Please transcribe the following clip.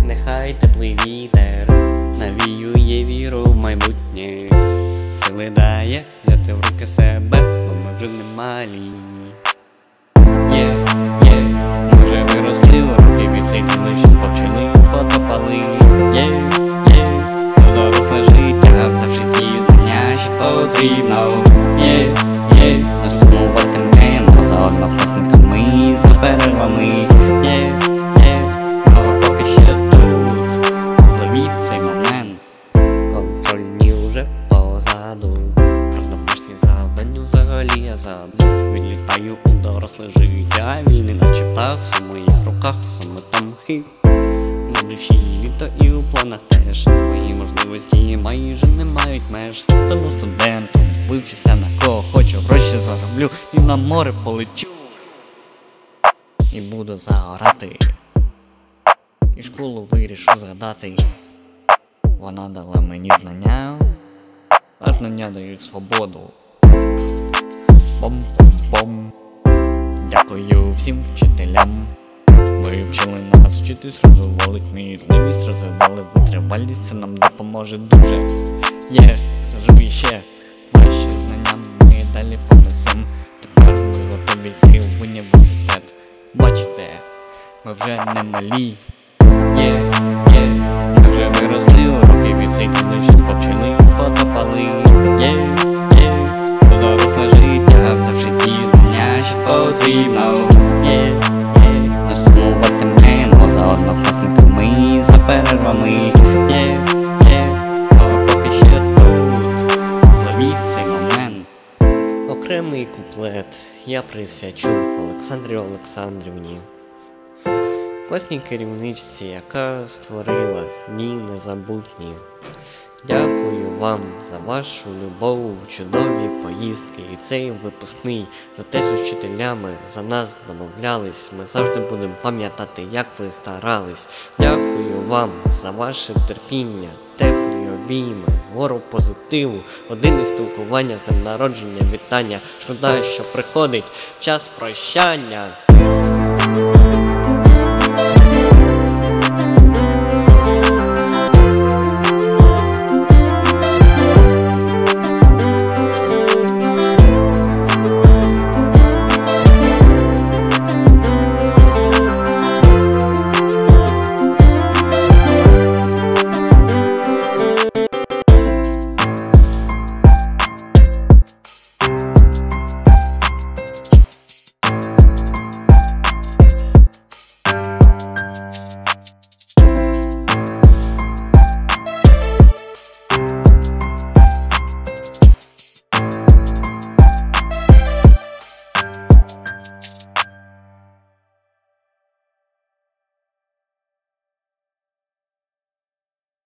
нехай теплий вітер навіює віру в майбутнє, сили дає взяти в руки себе, бо ми вже не малі. Ми вже виросли, руки відсиділи, що почали потопали. То доросле життя, взявши ті знання, що потрібно. Ми сумуватимемо за однокласниками, за перервами. Поки ще тут, зловіть цей момент, контрольні вже позаду. Про домашні завдання взагалі я забув. Відлітаю у доросле життя, він і наче птах, все в моїх руках, саме там хип. На душі літо і у планах теж. Мої можливості майже не мають меж. Стану студентом, вивчуся на кого хочу, гроші зароблю і на море полечу. І буду загорати, і школу вирішу згадати. Вона дала мені знання, а знання дають свободу. Бом-бом-бом. Дякую всім вчителям. Ви вчили нас вчитись, розвивали кмітливість, розвивали витривалість, це нам допоможе дуже. Скажу іще, ваші знання ми далі понесем. Тепер ми готові йти в університет. Бачите, ми вже не малі. Ми вже виросли, руки відсиділи, що почали потопали. Доросле життя, взявши ті знання, що потрібно. Ми сумуватимемо за однокласниками, за перервами. Поки ще тут, зловіть цей момент. Окремий куплет я присвячу Олександрі Олександрівні, класній керівничці, яка створила дні незабутні. Дякую вам за вашу любов, чудові поїздки і цей випускний, за те, що вчителями за нас домовлялись. Ми завжди будемо пам'ятати, як ви старались. Дякую вам за ваше терпіння, теплі обійми, гору позитиву, години спілкування, з днем народження, вітання. Шкода, що приходить час прощання.